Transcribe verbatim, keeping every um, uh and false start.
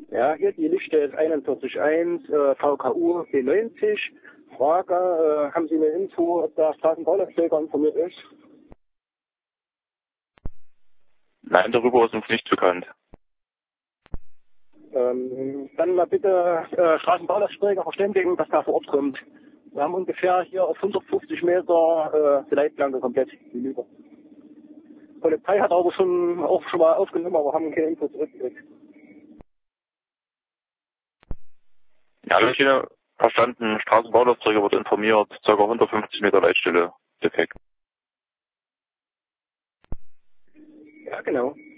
Ja, hier die Liste ist einundvierzig eins, äh, V K U B neunzig. Frage, äh, haben Sie eine Info, ob der Straßenbaulasträger informiert ist? Nein, darüber ist uns nicht bekannt. Ähm, dann mal bitte äh, Straßenbaulasträger verständigen, dass der vor Ort kommt. Wir haben ungefähr hier auf hundertfünfzig Meter äh, die Leitplanke komplett hinüber. Die Polizei hat aber schon auch schon mal aufgenommen, aber haben keine Info zurückgekriegt. Ja, habe ich hier verstanden. Straßenbaulasträger wird informiert, ca. hundertfünfzig Meter Leitstelle defekt. Ja, genau.